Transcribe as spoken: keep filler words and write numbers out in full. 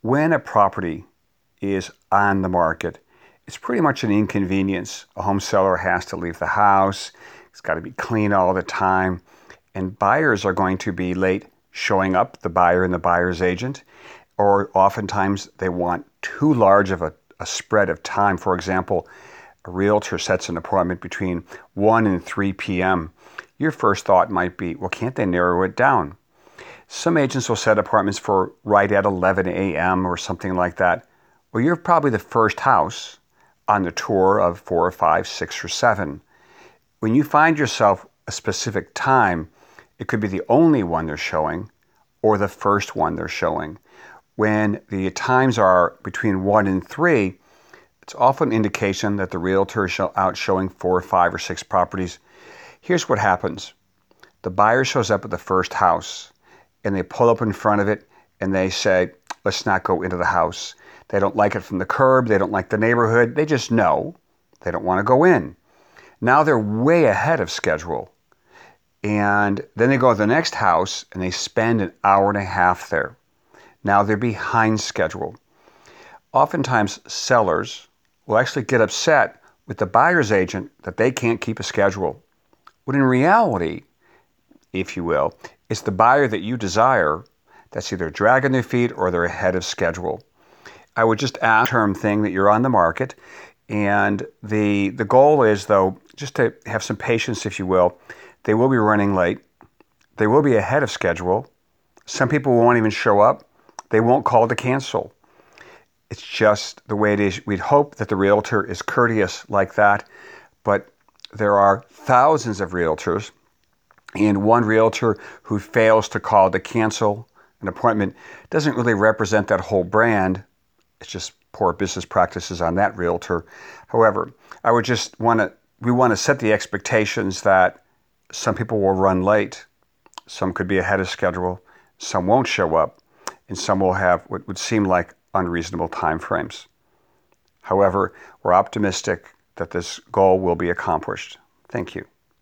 When a property is on the market, it's pretty much an inconvenience. A home seller has to leave the house. It's got to be clean all the time. And buyers are going to be late showing up, the buyer and the buyer's agent, or oftentimes they want too large of a, a spread of time. For example, a realtor sets an appointment between one and three p.m. Your first thought might be, well, can't they narrow it down? Some agents will set appointments for right at eleven a.m. or something like that. Well, you're probably the first house on the tour of four or five, six or seven. When you find yourself a specific time, it could be the only one they're showing or the first one they're showing. When the times are between one and three, it's often an indication that the realtor is out showing four or five or six properties. Here's what happens. The buyer shows up at the first house and they pull up in front of it and they say, let's not go into the house. They don't like it from the curb. They don't like the neighborhood. They just know they don't want to go in. Now they're way ahead of schedule. And then they go to the next house and they spend an hour and a half there. Now they're behind schedule. Oftentimes sellers will actually get upset with the buyer's agent that they can't keep a schedule. When in reality, if you will, it's the buyer that you desire that's either dragging their feet or they're ahead of schedule. I would just ask the term thing that you're on the market. And the the goal is, though, just to have some patience, if you will. They will be running late. They will be ahead of schedule. Some people won't even show up. They won't call to cancel. It's just the way it is. We'd hope that the realtor is courteous like that, but there are thousands of realtors, and one realtor who fails to call to cancel an appointment doesn't really represent that whole brand. It's just poor business practices on that realtor. However, I would just want to, we want to set the expectations that some people will run late, some could be ahead of schedule, some won't show up, and some will have what would seem like unreasonable time frames. However, we're optimistic that this goal will be accomplished. Thank you.